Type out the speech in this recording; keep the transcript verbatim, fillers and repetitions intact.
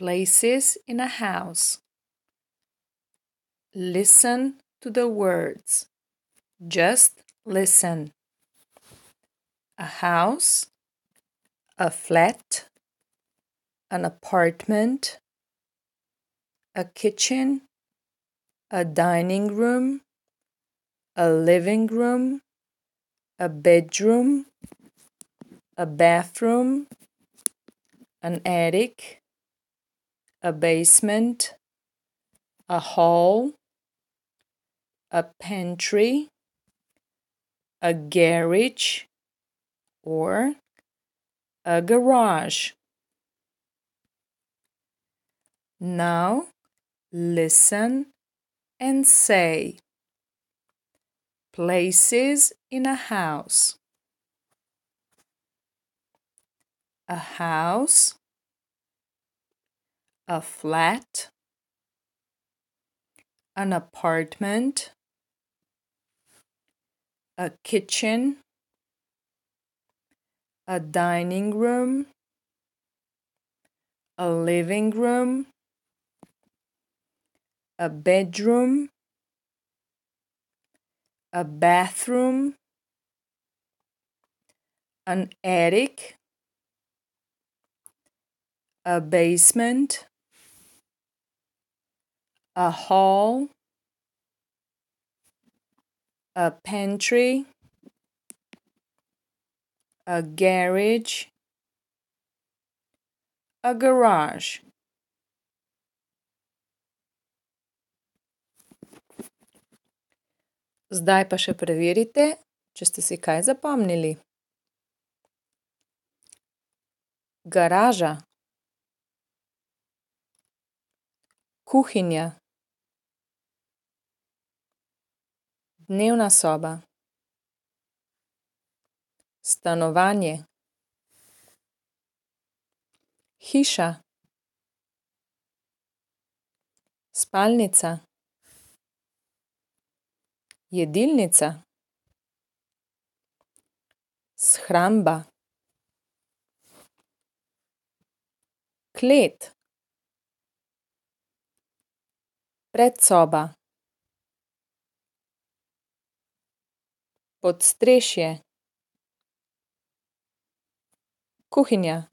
Places in a house. Listen to the words. Just listen. A house, a flat, an apartment, a kitchen, a dining room, a living room, a bedroom, a bathroom, an attic, a basement, a hall, a pantry, a garage, or a garage. Now listen and say places in a house. A house, a flat, an apartment, a kitchen, a dining room, a living room, a bedroom, a bathroom, an attic, a basement, a hall, a pantry, a garage, a garage. Zdaj pa še preverite, če ste si kaj zapomnili. Garaža, kuhinja, dnevna soba, stanovanje, hiša, spalnica, jedilnica, shramba, klet, predsoba, podstrešje, kuhinja.